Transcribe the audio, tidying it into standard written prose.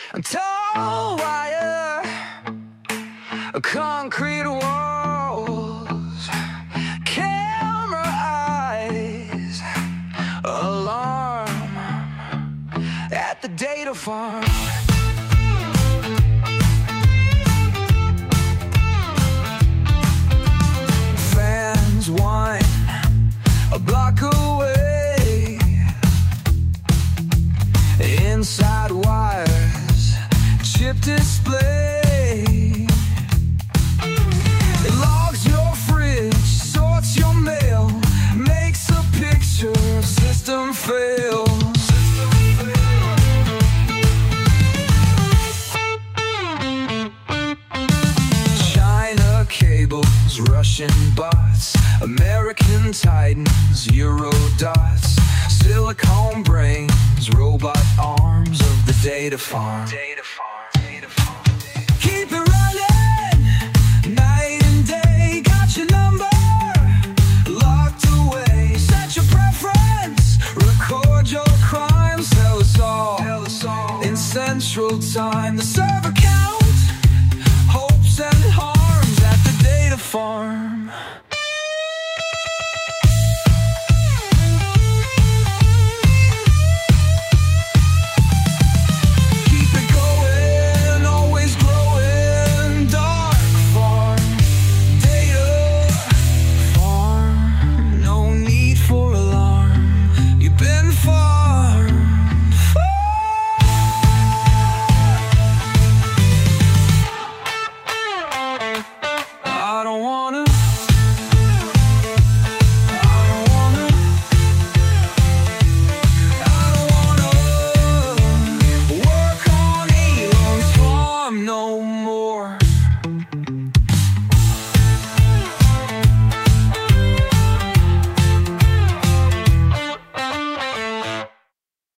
Tall wire, concrete walls, camera eyes, alarm at the data farm. Fans whine a block away, inside wires, chip display. It logs your fridge, sorts your mail, makes a picture, system fails. China cables, Russian bots, American titans, Euro dots, silicone brains, robot arms of the data farm. Keep it running, night and day, got your number locked away. Set your preference, record your crimes, tell us all in central time. The server count, hopes and harms at the data farm.